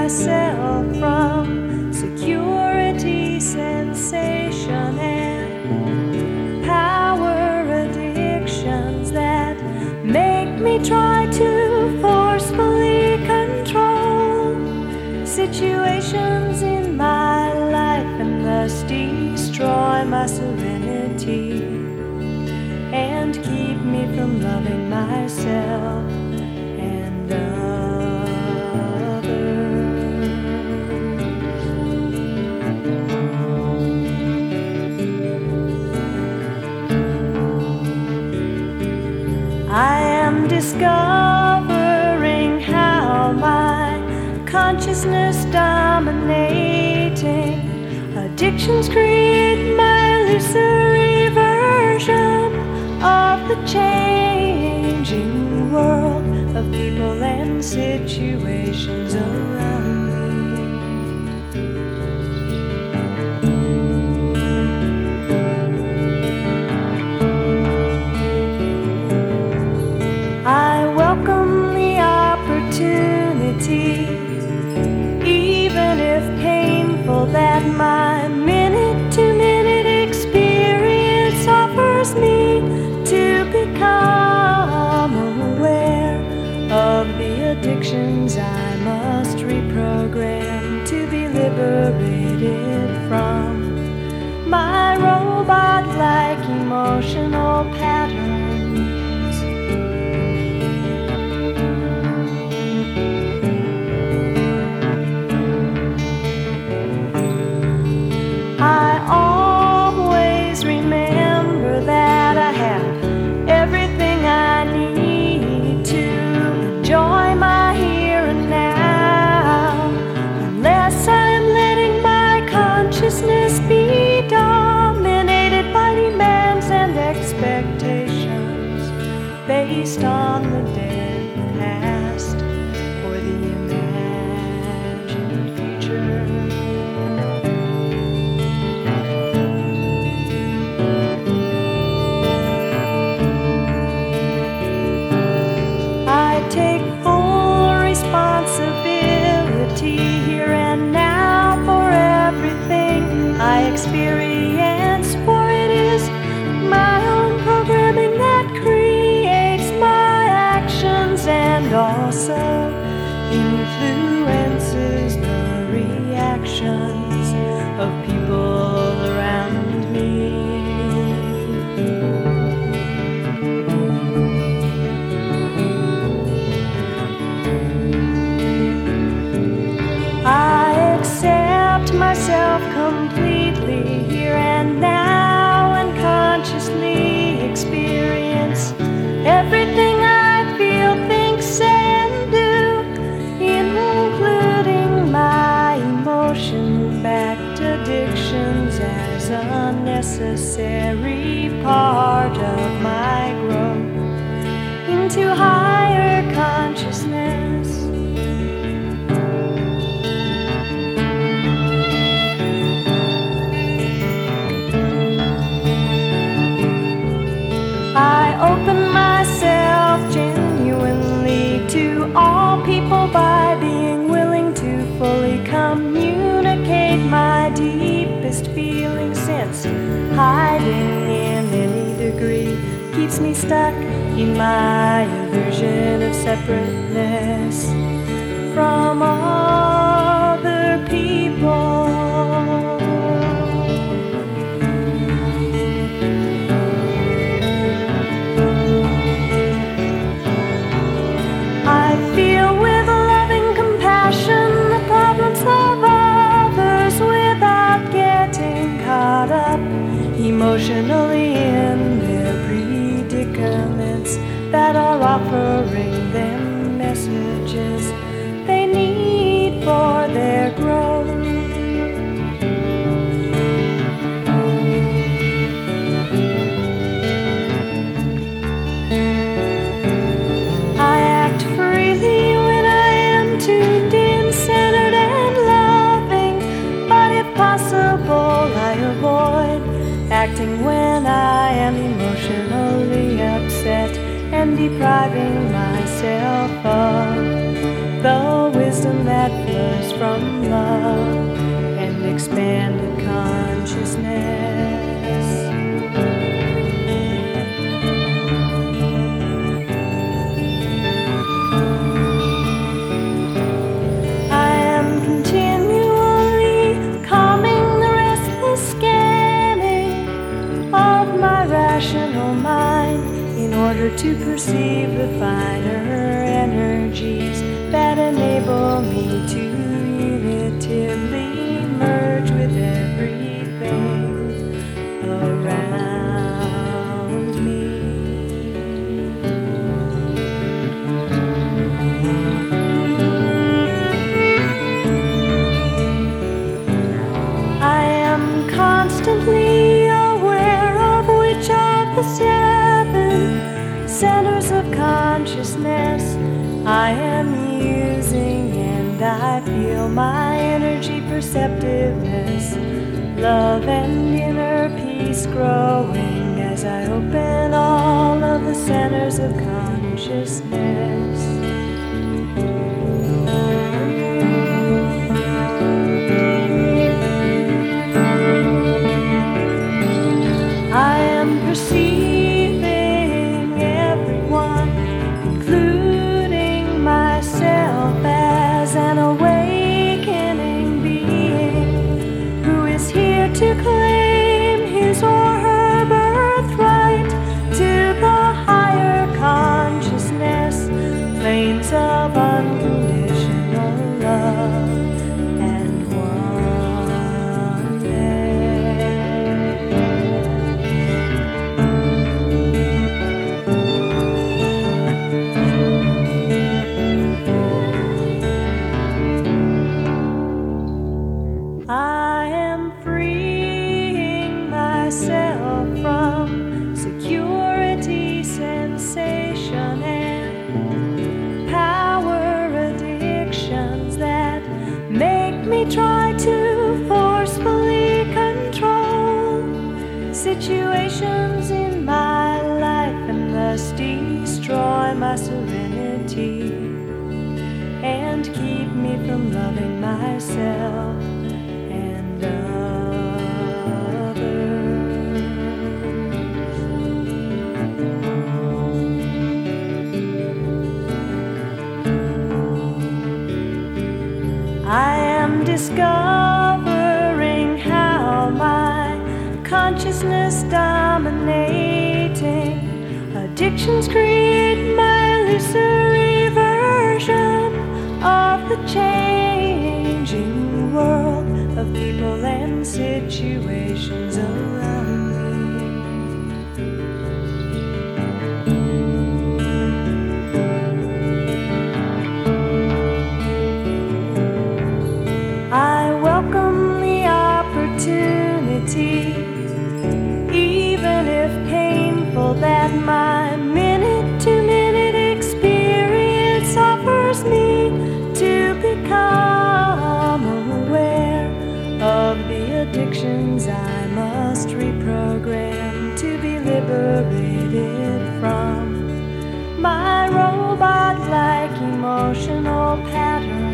myself from security, sensation, and power addictions that make me try to forcefully control situations in my life and thus destroy my serenity and keep me from loving myself and others. I am discovering how my consciousness dominating addictions create my illusory version of the changing world of people and situations around me. I welcome the opportunity, even if painful, that my minute-to-minute experience offers me to become aware of the addictions I must reprogram to be liberated from my robot-like emotional patterns. I always remember that I have everything I need to enjoy my here and now, unless I'm letting my consciousness be dominated by demands and expectations based on the dead past or the imagined future. Take full responsibility here and now for everything I experience, for it is my own programming that creates my actions and also influences the reactions of people around me. I accept myself completely here and now and consciously experience everything I feel, think, say, and do, including my emotion-backed addictions as a necessary part of my growth into higher consciousness. I open myself genuinely to all people by being willing to fully communicate my deepest feelings, since hiding in any degree keeps me stuck in my illusion of separateness from other people. I feel with loving compassion the problems of others without getting caught up emotionally in their predicaments that are offering them messages they need for their growth. Acting when I am emotionally upset and depriving myself of the wisdom that flows from love and expanded consciousness. I am continually calming the restless scanning of my rational mind in order to perceive the finer energies that enable me to unitively merge with everything around me. I am constantly aware of which of the 7 centers of consciousness I am using, and I feel my energy perceptiveness, love and inner peace growing as I open all of the centers of consciousness. I am perceiving everyone, including myself, as an awakening being who is here to claim his or her birthright to the higher consciousness, planes of unconditional love and oneness. I am freeing myself from security, sensation, and power addictions that make me try to forcefully control situations in my life and thus destroy my serenity and keep me from loving myself and others. I am discovering how my consciousness dominating addictions create my illusory version of the changing world of people and situations around me. I welcome the opportunity, even if painful, that my minute-to-minute experience offers me to become aware of the addictions I must reprogram to be liberated from my robot-like emotional patterns.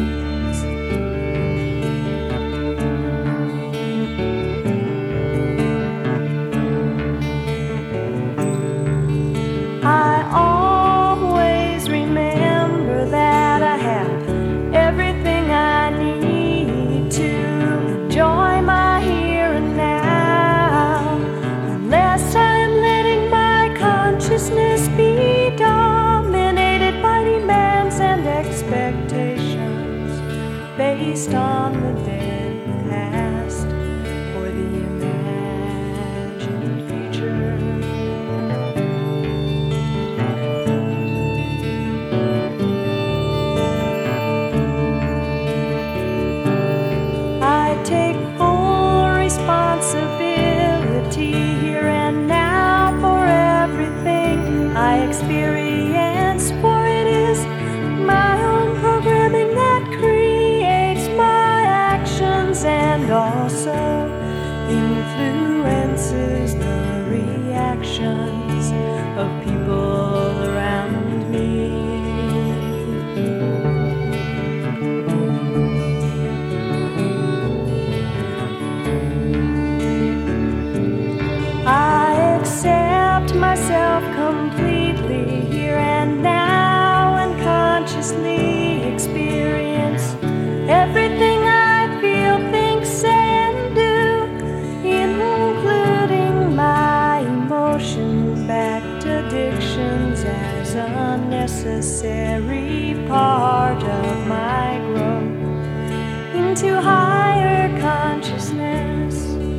I always remember that I have everything I need to enjoy my here and now, unless I'm letting my consciousness be dominated by demands and expectations based on the dead past or the imagined future. I take full responsibility here and now for everything I experience, for it is my own programming that creates my actions. into higher consciousness.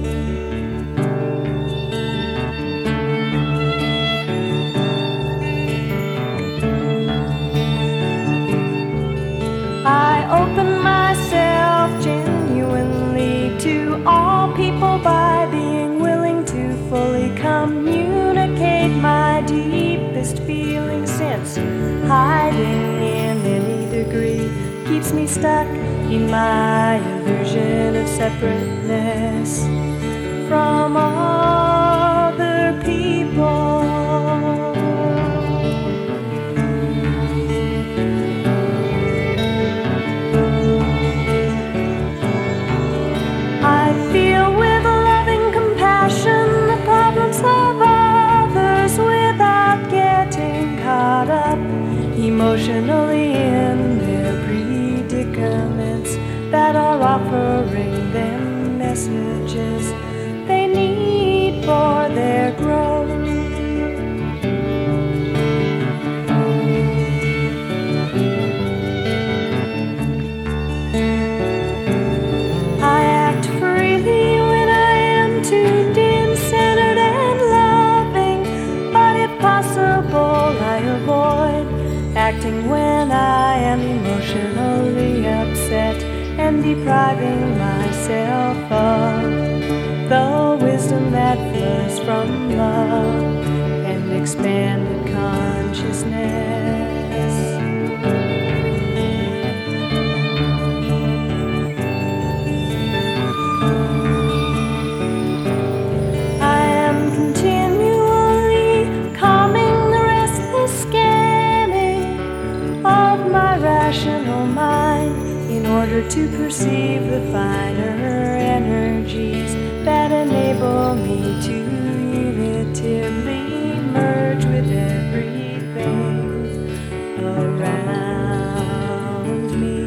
I open myself genuinely to all people by being willing to fully communicate my deepest feelings, since hiding in any degree keeps me stuck in my illusion of separateness from other people. I feel with loving compassion the problems of others without getting caught up emotionally in their predicaments that are offering them messages they need for their growth. I act freely when I am tuned in, centered and loving, but if possible I avoid acting when I am emotionally upset and depriving myself of the wisdom that flows from love and expanded consciousness. I am continually calming the restless scanning of my rational mind in order to perceive the finer energies that enable me to unitively merge with everything around me.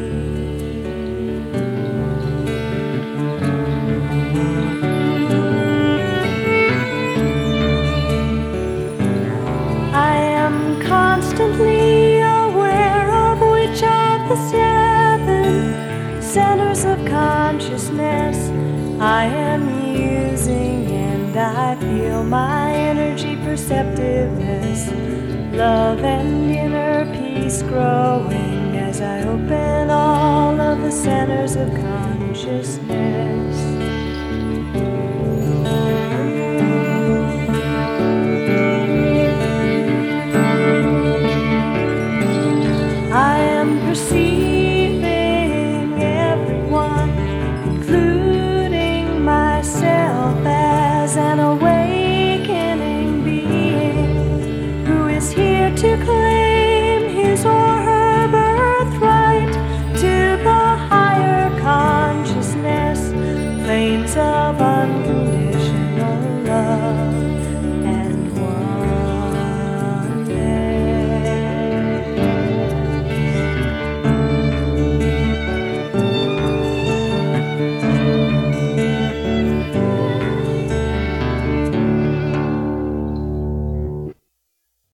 I am constantly aware of which of the 7 centers of consciousness I am using, and I feel my energy perceptiveness, love and inner peace growing as I open all of the centers of consciousness.